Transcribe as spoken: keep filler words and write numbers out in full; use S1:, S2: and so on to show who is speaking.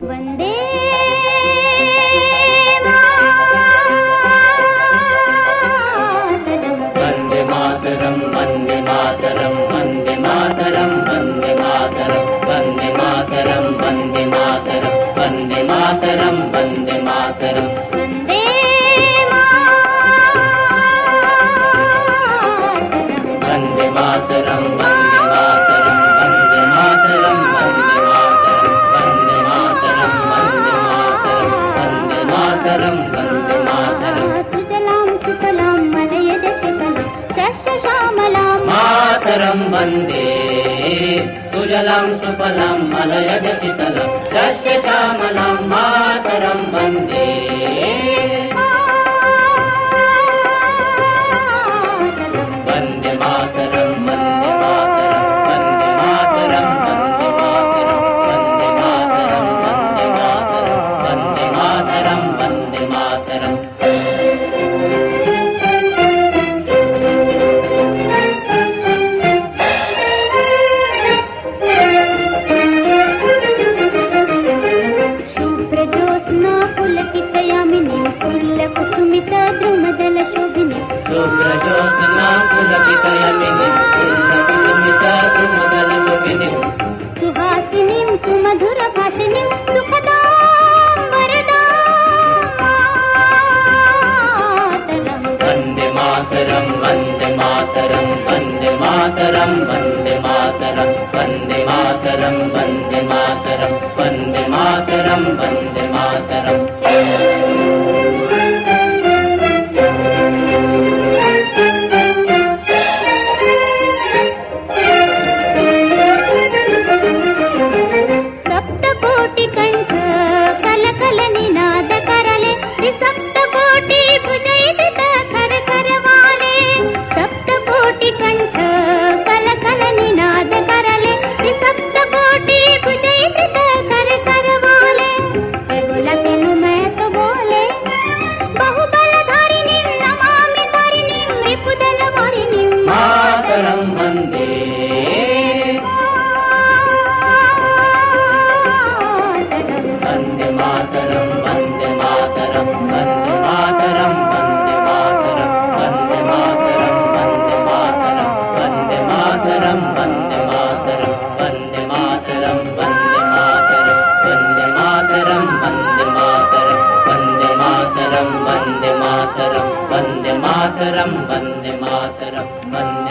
S1: वंदे
S2: मातरम वंदे मातरम वंदे मातरम वंदे मातरम वंदे मातरम वंदे मातरम वंदे मातरम वंदे मातरम
S1: वंदे
S2: वंदे मातरम वंदे मातरम वंदे मातरम वंदे मातरम वंदे मातरम वंदे मातरम
S1: सुजलां सुफलां मलयज शिखलां शस्य श्यामलां
S2: मातरम वंदे सुजलां सुफलां मलयज शीतलां शस्य श्यामलां मातरम वंदे वंदे मातरम वंदे मातरम वंदे मातरम वंदे मातरम वंदे मातरम वंदे मातरम वंदे मातरम
S1: कुसुमिता द्रुमदल शोभिनी
S2: शुभ्रज्योत्स्ना पुलकितयामिनीं कुसुमिता द्रुमदल शोभिनीं
S1: सुहासिनीं सुमधुर भाषिणीं सुखदां वरदां
S2: वंदे मातरम वंदे मातरम वंदे मातरम वंदे मातरम वंदे मातरम वंदे मातरम वंदे मातरम वंदे मातरम वंदे मातरम वंदे मातरम वंदे मातरम वंदे